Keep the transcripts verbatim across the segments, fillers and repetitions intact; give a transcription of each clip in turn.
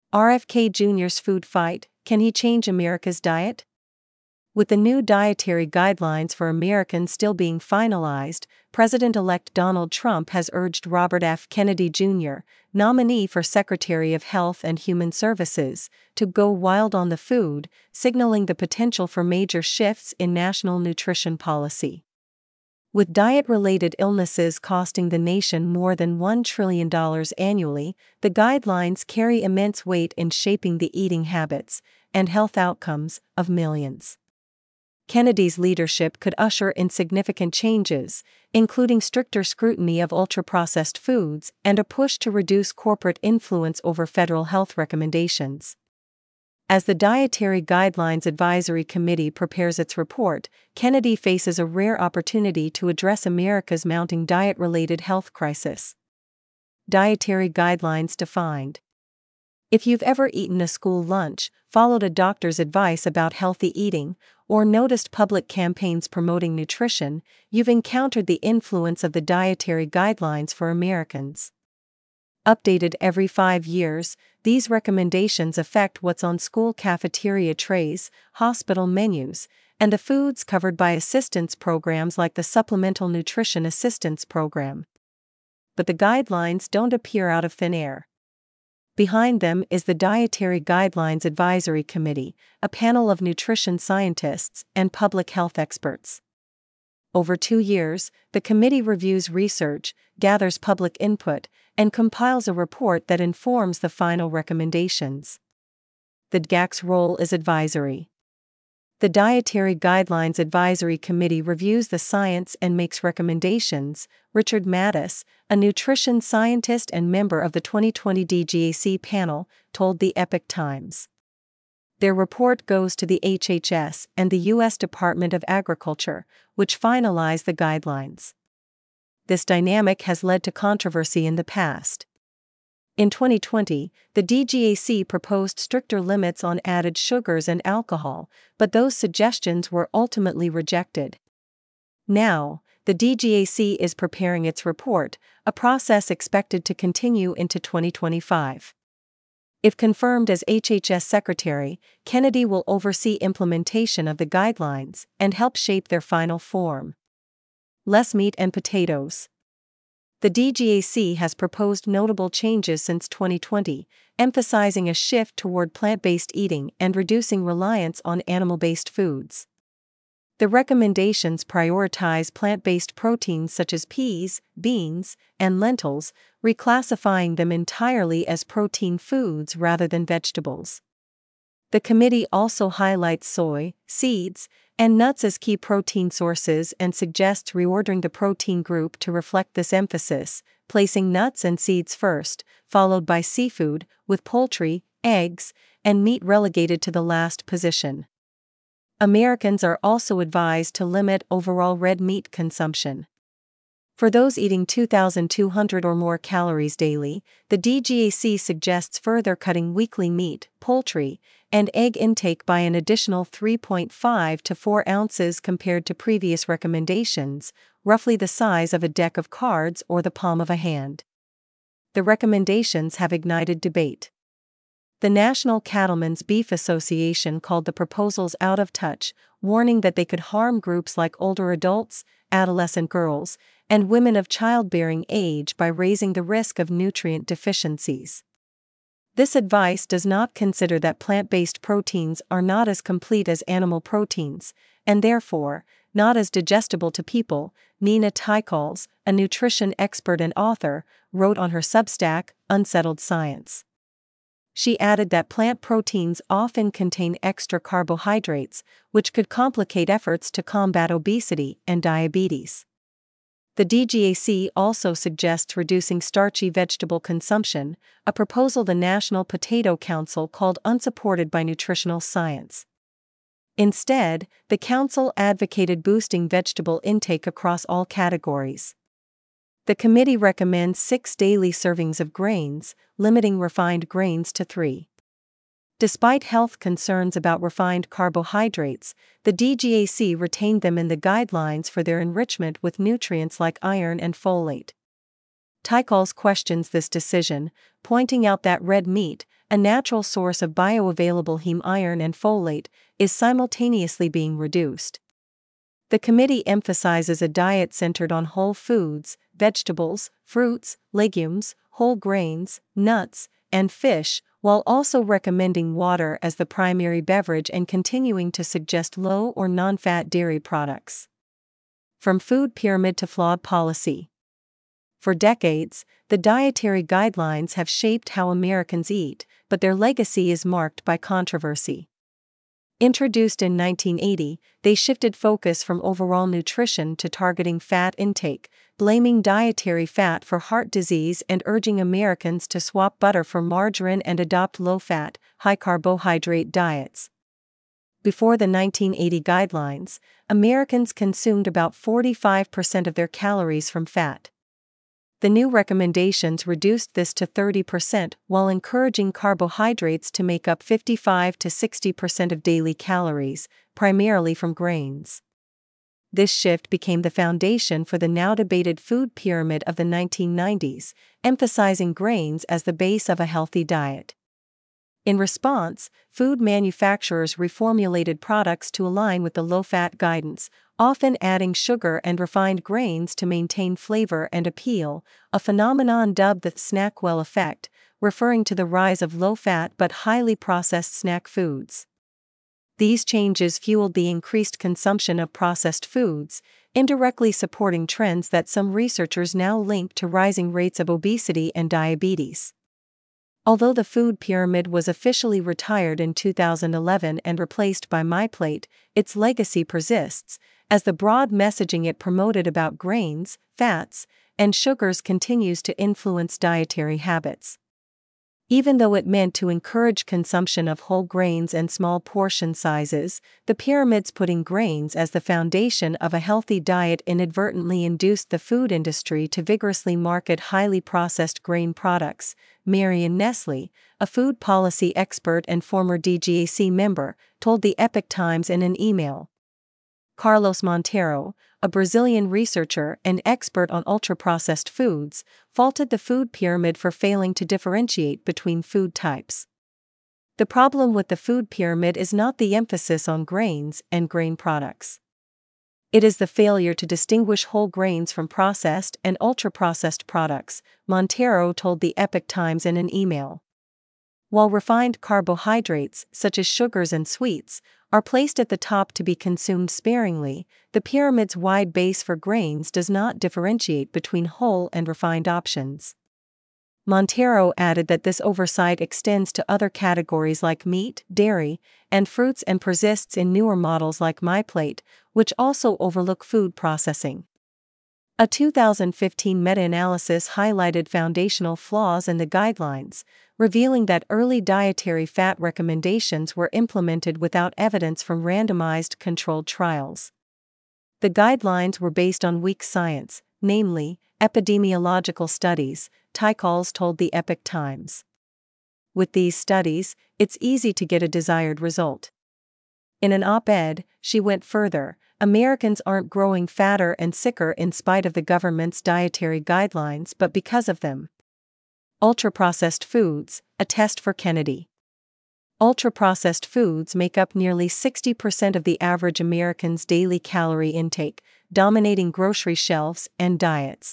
R F K Junior's food fight: can he change America's diet? With the new dietary guidelines for Americans still being finalized, President-elect Donald Trump has urged Robert F. Kennedy Junior, nominee for Secretary of Health and Human Services, to go wild on the food, signaling the potential for major shifts in national nutrition policy. With diet-related illnesses costing the nation more than one trillion dollars annually, the guidelines carry immense weight in shaping the eating habits and health outcomes of millions. Kennedy's leadership could usher in significant changes, including stricter scrutiny of ultra-processed foods and a push to reduce corporate influence over federal health recommendations. As the Dietary Guidelines Advisory Committee prepares its report, Kennedy faces a rare opportunity to address America's mounting diet-related health crisis. Dietary guidelines defined. If you've ever eaten a school lunch, followed a doctor's advice about healthy eating, or noticed public campaigns promoting nutrition, you've encountered the influence of the Dietary Guidelines for Americans. Updated every five years, these recommendations affect what's on school cafeteria trays, hospital menus, and the foods covered by assistance programs like the Supplemental Nutrition Assistance Program. But the guidelines don't appear out of thin air. Behind them is the Dietary Guidelines Advisory Committee, a panel of nutrition scientists and public health experts. Over two years, the committee reviews research, gathers public input, and compiles a report that informs the final recommendations. The D G A C's role is advisory. The Dietary Guidelines Advisory Committee reviews the science and makes recommendations. Richard Mattis, a nutrition scientist and member of the twenty twenty D G A C panel, told the Epoch Times. Their report goes to the H H S and the U S Department of Agriculture, which finalize the guidelines. This dynamic has led to controversy in the past. In twenty twenty, the D G A C proposed stricter limits on added sugars and alcohol, but those suggestions were ultimately rejected. Now, the D G A C is preparing its report, a process expected to continue into twenty twenty-five. If confirmed as H H S Secretary, Kennedy will oversee implementation of the guidelines and help shape their final form. Less meat and potatoes. The D G A C has proposed notable changes since twenty twenty, emphasizing a shift toward plant-based eating and reducing reliance on animal-based foods. The recommendations prioritize plant-based proteins such as peas, beans, and lentils, reclassifying them entirely as protein foods rather than vegetables. The committee also highlights soy, seeds, and nuts as key protein sources and suggests reordering the protein group to reflect this emphasis, placing nuts and seeds first, followed by seafood, with poultry, eggs, and meat relegated to the last position. Americans are also advised to limit overall red meat consumption. For those eating two thousand two hundred or more calories daily, the D G A C suggests further cutting weekly meat, poultry, and egg intake by an additional three point five to four ounces compared to previous recommendations, roughly the size of a deck of cards or the palm of a hand. The recommendations have ignited debate. The National Cattlemen's Beef Association called the proposals out of touch, warning that they could harm groups like older adults, adolescent girls, and women of childbearing age by raising the risk of nutrient deficiencies. This advice does not consider that plant-based proteins are not as complete as animal proteins, and therefore, not as digestible to people, Nina Teicholz, a nutrition expert and author, wrote on her Substack, Unsettled Science. She added that plant proteins often contain extra carbohydrates, which could complicate efforts to combat obesity and diabetes. The D G A C also suggests reducing starchy vegetable consumption, a proposal the National Potato Council called unsupported by nutritional science. Instead, the council advocated boosting vegetable intake across all categories. The committee recommends six daily servings of grains, limiting refined grains to three. Despite health concerns about refined carbohydrates, the D G A C retained them in the guidelines for their enrichment with nutrients like iron and folate. Teicholz questions this decision, pointing out that red meat, a natural source of bioavailable heme iron and folate, is simultaneously being reduced. The committee emphasizes a diet centered on whole foods, vegetables, fruits, legumes, whole grains, nuts, and fish, while also recommending water as the primary beverage and continuing to suggest low or non-fat dairy products. From food pyramid to flawed policy. For decades, the dietary guidelines have shaped how Americans eat, but their legacy is marked by controversy. Introduced in nineteen eighty, they shifted focus from overall nutrition to targeting fat intake, blaming dietary fat for heart disease and urging Americans to swap butter for margarine and adopt low-fat, high-carbohydrate diets. Before the nineteen eighty guidelines, Americans consumed about forty-five percent of their calories from fat. The new recommendations reduced this to thirty percent while encouraging carbohydrates to make up fifty-five to sixty percent of daily calories, primarily from grains. This shift became the foundation for the now debated food pyramid of the nineteen nineties, emphasizing grains as the base of a healthy diet. In response, food manufacturers reformulated products to align with the low-fat guidance, often adding sugar and refined grains to maintain flavor and appeal, a phenomenon dubbed the Snackwell effect, referring to the rise of low-fat but highly processed snack foods. These changes fueled the increased consumption of processed foods, indirectly supporting trends that some researchers now link to rising rates of obesity and diabetes. Although the food pyramid was officially retired in two thousand eleven and replaced by MyPlate, its legacy persists, as the broad messaging it promoted about grains, fats, and sugars continues to influence dietary habits. Even though it meant to encourage consumption of whole grains and small portion sizes, the pyramid's putting grains as the foundation of a healthy diet inadvertently induced the food industry to vigorously market highly processed grain products. Marion Nestle, a food policy expert and former D G A C member, told the Epoch Times in an email. Carlos Monteiro, a Brazilian researcher and expert on ultra-processed foods, faulted the food pyramid for failing to differentiate between food types. The problem with the food pyramid is not the emphasis on grains and grain products. It is the failure to distinguish whole grains from processed and ultra-processed products, Monteiro told the Epoch Times in an email. While refined carbohydrates, such as sugars and sweets, are placed at the top to be consumed sparingly, the pyramid's wide base for grains does not differentiate between whole and refined options. Monteiro added that this oversight extends to other categories like meat, dairy, and fruits and persists in newer models like MyPlate, which also overlook food processing. A two thousand fifteen meta-analysis highlighted foundational flaws in the guidelines, revealing that early dietary fat recommendations were implemented without evidence from randomized controlled trials. The guidelines were based on weak science, namely, epidemiological studies, Tycals told the Epoch Times. With these studies, it's easy to get a desired result. In an op-ed, she went further. Americans aren't growing fatter and sicker in spite of the government's dietary guidelines but because of them. Ultra-processed foods, a test for Kennedy. Ultra-processed foods make up nearly sixty percent of the average American's daily calorie intake, dominating grocery shelves and diets.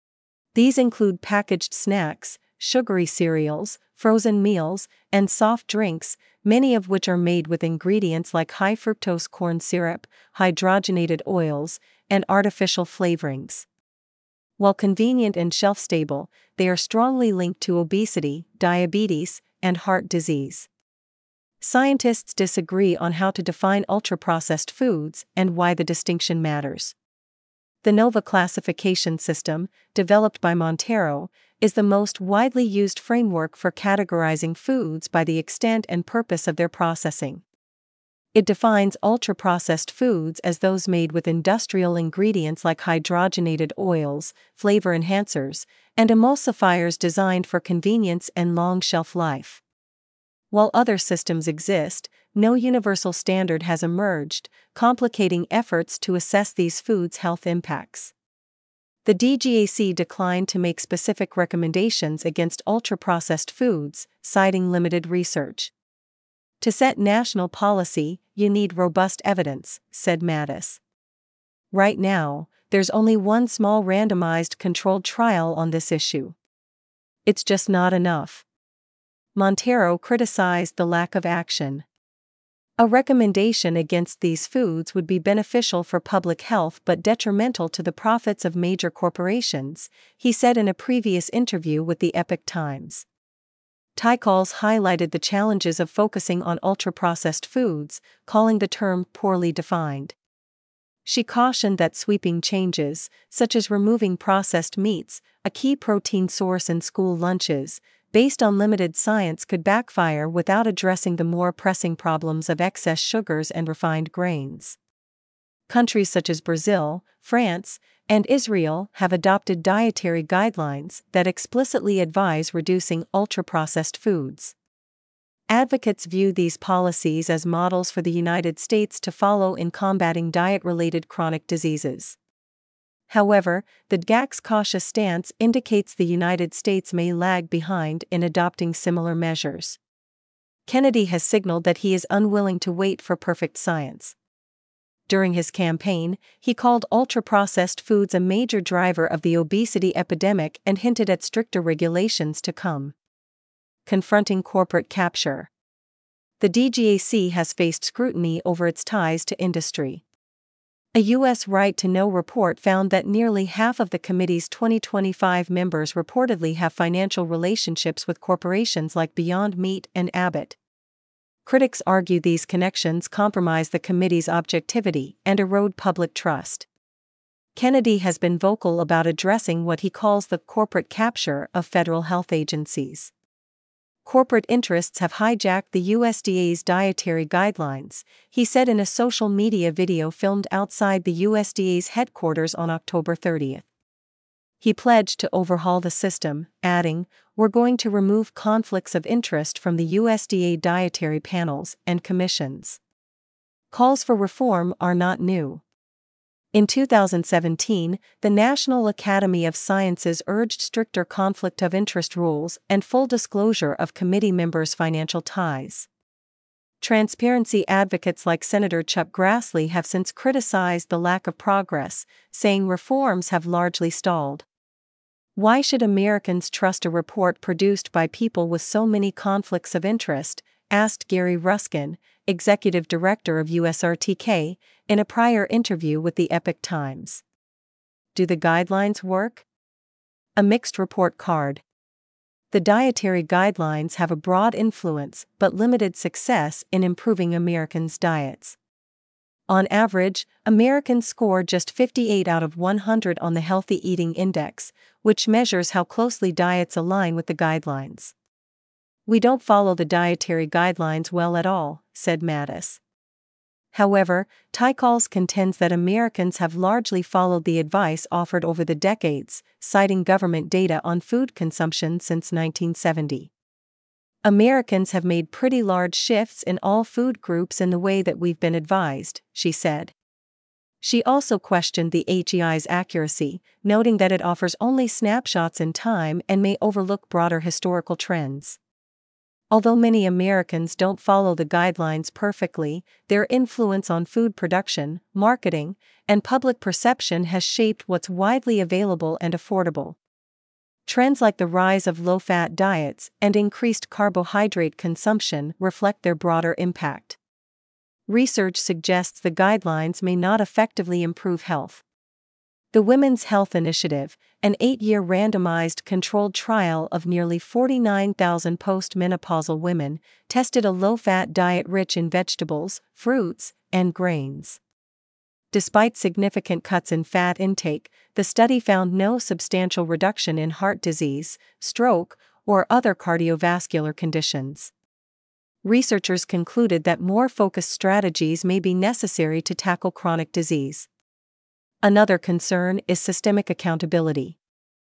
These include packaged snacks, sugary cereals, frozen meals, and soft drinks, many of which are made with ingredients like high-fructose corn syrup, hydrogenated oils, and artificial flavorings. While convenient and shelf-stable, they are strongly linked to obesity, diabetes, and heart disease. Scientists disagree on how to define ultra-processed foods and why the distinction matters. The NOVA classification system, developed by Monteiro, is the most widely used framework for categorizing foods by the extent and purpose of their processing. It defines ultra-processed foods as those made with industrial ingredients like hydrogenated oils, flavor enhancers, and emulsifiers designed for convenience and long shelf life. While other systems exist, no universal standard has emerged, complicating efforts to assess these foods' health impacts. The D G A C declined to make specific recommendations against ultra-processed foods, citing limited research. To set national policy, you need robust evidence, said Mattis. Right now, there's only one small randomized controlled trial on this issue. It's just not enough. Montero criticized the lack of action. A recommendation against these foods would be beneficial for public health but detrimental to the profits of major corporations, he said in a previous interview with the Epoch Times. Tycals highlighted the challenges of focusing on ultra-processed foods, calling the term poorly defined. She cautioned that sweeping changes, such as removing processed meats, a key protein source in school lunches, based on limited science could backfire without addressing the more pressing problems of excess sugars and refined grains. Countries such as Brazil, France, and Israel have adopted dietary guidelines that explicitly advise reducing ultra-processed foods. Advocates view these policies as models for the United States to follow in combating diet-related chronic diseases. However, the G A C's cautious stance indicates the United States may lag behind in adopting similar measures. Kennedy has signaled that he is unwilling to wait for perfect science. During his campaign, he called ultra-processed foods a major driver of the obesity epidemic and hinted at stricter regulations to come. Confronting corporate capture. The D G A C has faced scrutiny over its ties to industry. A U S Right to Know report found that nearly half of the committee's twenty twenty-five members reportedly have financial relationships with corporations like Beyond Meat and Abbott. Critics argue these connections compromise the committee's objectivity and erode public trust. Kennedy has been vocal about addressing what he calls the corporate capture of federal health agencies. Corporate interests have hijacked the U S D A's dietary guidelines, he said in a social media video filmed outside the U S D A's headquarters on October thirtieth. He pledged to overhaul the system, adding, "We're going to remove conflicts of interest from the U S D A dietary panels and commissions." Calls for reform are not new. In two thousand seventeen, the National Academy of Sciences urged stricter conflict of interest rules and full disclosure of committee members' financial ties. Transparency advocates like Senator Chuck Grassley have since criticized the lack of progress, saying reforms have largely stalled. Why should Americans trust a report produced by people with so many conflicts of interest? Asked Gary Ruskin, executive director of U S R T K, in a prior interview with the Epoch Times. Do the guidelines work? A mixed report card. The dietary guidelines have a broad influence but limited success in improving Americans' diets. On average, Americans score just fifty-eight out of one hundred on the Healthy Eating Index, which measures how closely diets align with the guidelines. "We don't follow the dietary guidelines well at all," said Mattis. However, Tycals contends that Americans have largely followed the advice offered over the decades, citing government data on food consumption since nineteen seventy. "Americans have made pretty large shifts in all food groups in the way that we've been advised," she said. She also questioned the H E I's accuracy, noting that it offers only snapshots in time and may overlook broader historical trends. Although many Americans don't follow the guidelines perfectly, their influence on food production, marketing, and public perception has shaped what's widely available and affordable. Trends like the rise of low-fat diets and increased carbohydrate consumption reflect their broader impact. Research suggests the guidelines may not effectively improve health. The Women's Health Initiative, an eight-year randomized controlled trial of nearly forty-nine thousand postmenopausal women, tested a low-fat diet rich in vegetables, fruits, and grains. Despite significant cuts in fat intake, the study found no substantial reduction in heart disease, stroke, or other cardiovascular conditions. Researchers concluded that more focused strategies may be necessary to tackle chronic disease. Another concern is systemic accountability.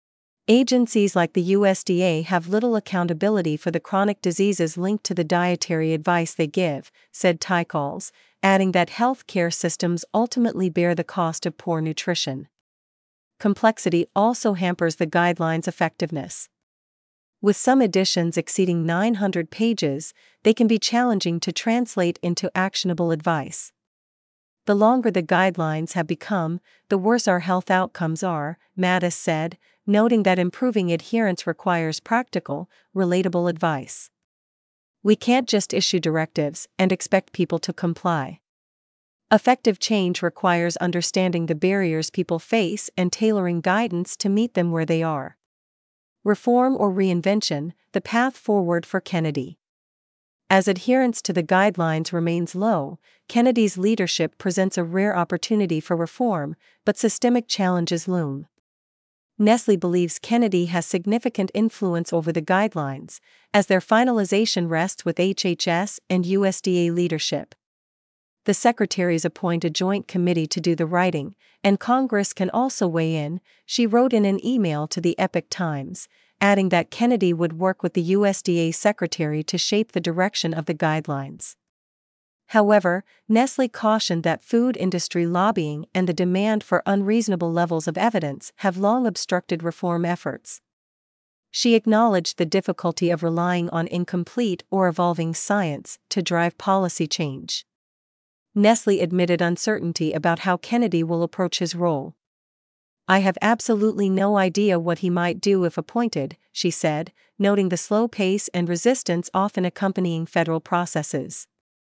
Agencies like the U S D A have little accountability for the chronic diseases linked to the dietary advice they give, said Tycals, adding that health care systems ultimately bear the cost of poor nutrition. complexity also hampers the guidelines' effectiveness. With some editions exceeding nine hundred pages, they can be challenging to translate into actionable advice. The longer the guidelines have become, the worse our health outcomes are, Mattis said, noting that improving adherence requires practical, relatable advice. We can't just issue directives and expect people to comply. Effective change requires understanding the barriers people face and tailoring guidance to meet them where they are. Reform or reinvention, the path forward for Kennedy. As adherence to the guidelines remains low, Kennedy's leadership presents a rare opportunity for reform, but systemic challenges loom. Nestlé believes Kennedy has significant influence over the guidelines, as their finalization rests with H H S and U S D A leadership. The secretaries appoint a joint committee to do the writing, and Congress can also weigh in, she wrote in an email to the Epoch Times, adding that Kennedy would work with the U S D A secretary to shape the direction of the guidelines. However, Nestlé cautioned that food industry lobbying and the demand for unreasonable levels of evidence have long obstructed reform efforts. She acknowledged the difficulty of relying on incomplete or evolving science to drive policy change. Nestlé admitted uncertainty about how Kennedy will approach his role. "I have absolutely no idea what he might do if appointed," she said, noting the slow pace and resistance often accompanying federal processes.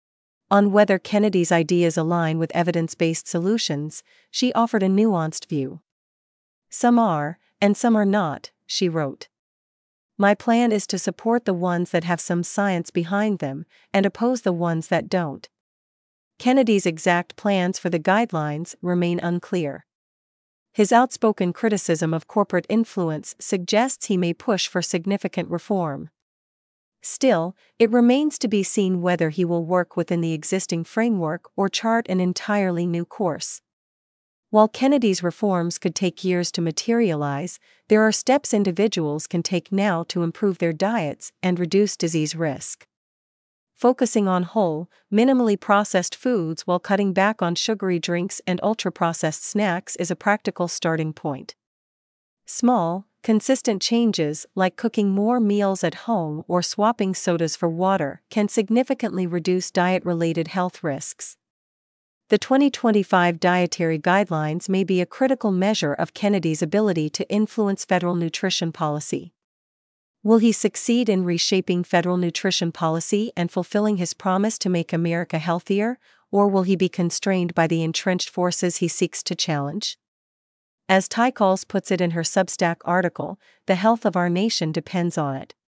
On whether Kennedy's ideas align with evidence-based solutions, she offered a nuanced view. "Some are, and some are not," she wrote. "My plan is to support the ones that have some science behind them, and oppose the ones that don't." Kennedy's exact plans for the guidelines remain unclear. His outspoken criticism of corporate influence suggests he may push for significant reform. Still, it remains to be seen whether he will work within the existing framework or chart an entirely new course. While Kennedy's reforms could take years to materialize, there are steps individuals can take now to improve their diets and reduce disease risk. Focusing on whole, minimally processed foods while cutting back on sugary drinks and ultra-processed snacks is a practical starting point. Small, consistent changes like cooking more meals at home or swapping sodas for water can significantly reduce diet-related health risks. The twenty twenty-five dietary guidelines may be a critical measure of Kennedy's ability to influence federal nutrition policy. Will he succeed in reshaping federal nutrition policy and fulfilling his promise to make America healthier, or will he be constrained by the entrenched forces he seeks to challenge? As Tycals puts it in her Substack article, the health of our nation depends on it.